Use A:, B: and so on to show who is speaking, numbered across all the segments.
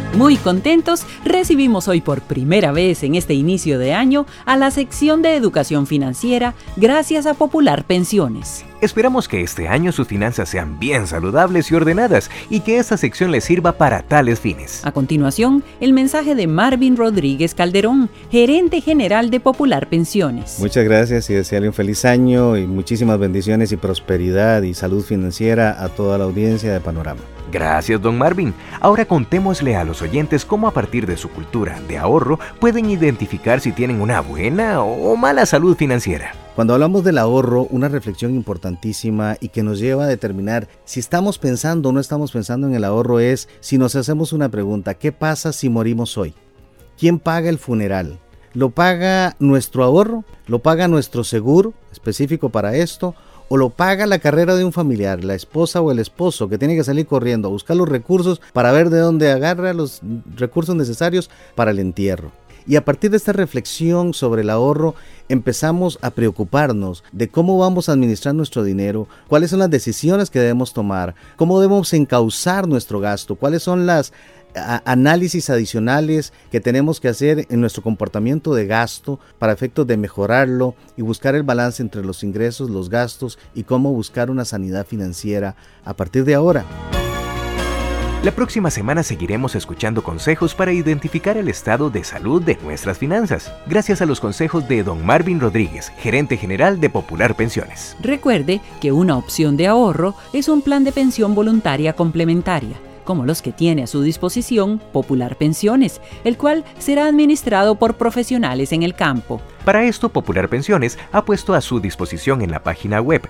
A: Muy contentos, recibimos hoy por primera vez en este inicio de año a la sección de educación financiera gracias a Popular Pensiones.
B: Esperamos que este año sus finanzas sean bien saludables y ordenadas y que esta sección les sirva para tales fines.
A: A continuación, el mensaje de Marvin Rodríguez Calderón, gerente general de Popular Pensiones.
C: Muchas gracias y desearle un feliz año y muchísimas bendiciones y prosperidad y salud financiera a toda la audiencia de Panorama.
B: Gracias, don Marvin. Ahora contémosle a los oyentes cómo a partir de su cultura de ahorro pueden identificar si tienen una buena o mala salud financiera.
C: Cuando hablamos del ahorro, una reflexión importantísima y que nos lleva a determinar si estamos pensando o no estamos pensando en el ahorro es si nos hacemos una pregunta: ¿qué pasa si morimos hoy? ¿Quién paga el funeral? ¿Lo paga nuestro ahorro? ¿Lo paga nuestro seguro específico para esto? ¿O lo paga la carrera de un familiar, la esposa o el esposo, que tiene que salir corriendo a buscar los recursos para ver de dónde agarra los recursos necesarios para el entierro? Y a partir de esta reflexión sobre el ahorro, empezamos a preocuparnos de cómo vamos a administrar nuestro dinero, cuáles son las decisiones que debemos tomar, cómo debemos encauzar nuestro gasto, cuáles son las análisis adicionales que tenemos que hacer en nuestro comportamiento de gasto para efectos de mejorarlo y buscar el balance entre los ingresos, los gastos y cómo buscar una sanidad financiera a partir de ahora.
B: La próxima semana seguiremos escuchando consejos para identificar el estado de salud de nuestras finanzas, gracias a los consejos de don Marvin Rodríguez, gerente general de Popular Pensiones.
A: Recuerde que una opción de ahorro es un plan de pensión voluntaria complementaria, como los que tiene a su disposición Popular Pensiones, el cual será administrado por profesionales en el campo.
B: Para esto, Popular Pensiones ha puesto a su disposición en la página web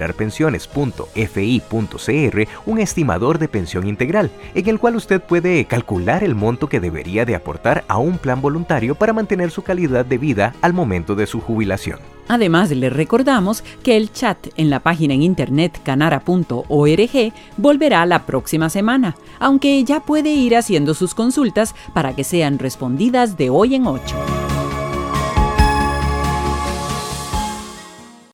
B: popularpensiones.fi.cr un estimador de pensión integral, en el cual usted puede calcular el monto que debería de aportar a un plan voluntario para mantener su calidad de vida al momento de su jubilación.
A: Además, le recordamos que el chat en la página en internet canara.org volverá la próxima semana, aunque ya puede ir haciendo sus consultas para que sean respondidas de hoy en 8.